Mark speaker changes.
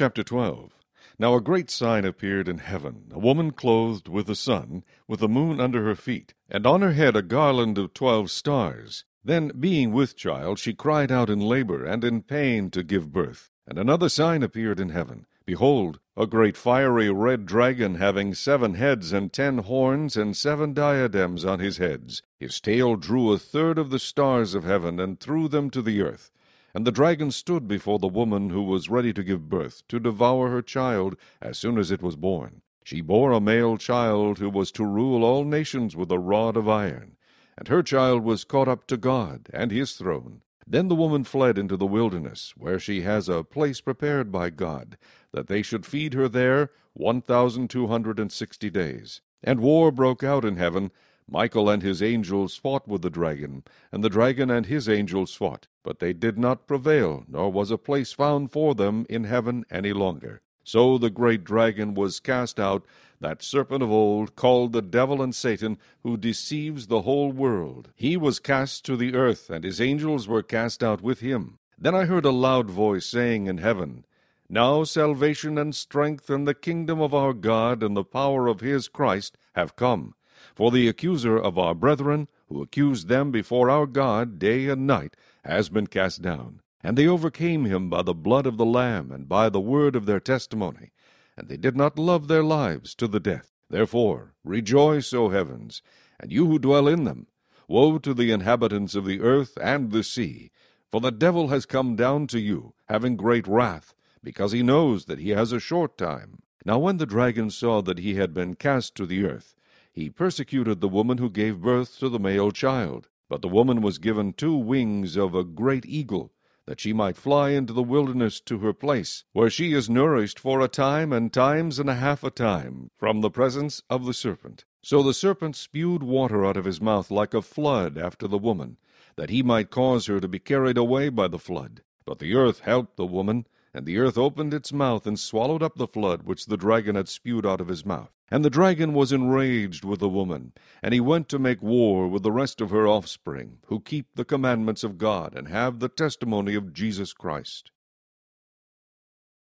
Speaker 1: Chapter 12. Now a great sign appeared in heaven, a woman clothed with the sun, with the moon under her feet, and on her head a garland of 12 stars. Then, being with child, she cried out in labor and in pain to give birth. And another sign appeared in heaven. Behold, a great fiery red dragon, having 7 heads and 10 horns, and 7 diadems on his heads. His tail drew a third of the stars of heaven, and threw them to the earth. And the dragon stood before the woman who was ready to give birth, to devour her child as soon as it was born. She bore a male child who was to rule all nations with a rod of iron. And her child was caught up to God and his throne. Then the woman fled into the wilderness, where she has a place prepared by God, that they should feed her there 1,260 days. And war broke out in heaven. Michael and his angels fought with the dragon, and the dragon and his angels fought. But they did not prevail, nor was a place found for them in heaven any longer. So the great dragon was cast out, that serpent of old, called the devil and Satan, who deceives the whole world. He was cast to the earth, and his angels were cast out with him. Then I heard a loud voice saying in heaven, Now salvation and strength and the kingdom of our God and the power of his Christ have come. For the accuser of our brethren, who accused them before our God day and night, has been cast down. And they overcame him by the blood of the Lamb and by the word of their testimony. And they did not love their lives to the death. Therefore rejoice, O heavens, and you who dwell in them. Woe to the inhabitants of the earth and the sea, for the devil has come down to you, having great wrath, because he knows that he has a short time. Now when the dragon saw that he had been cast to the earth, he persecuted the woman who gave birth to the male child. But the woman was given 2 wings of a great eagle, that she might fly into the wilderness to her place, where she is nourished for a time and times and a half a time, from the presence of the serpent. So the serpent spewed water out of his mouth like a flood after the woman, that he might cause her to be carried away by the flood. But the earth helped the woman, and the earth opened its mouth and swallowed up the flood which the dragon had spewed out of his mouth. And the dragon was enraged with the woman, and he went to make war with the rest of her offspring, who keep the commandments of God and have the testimony of Jesus Christ.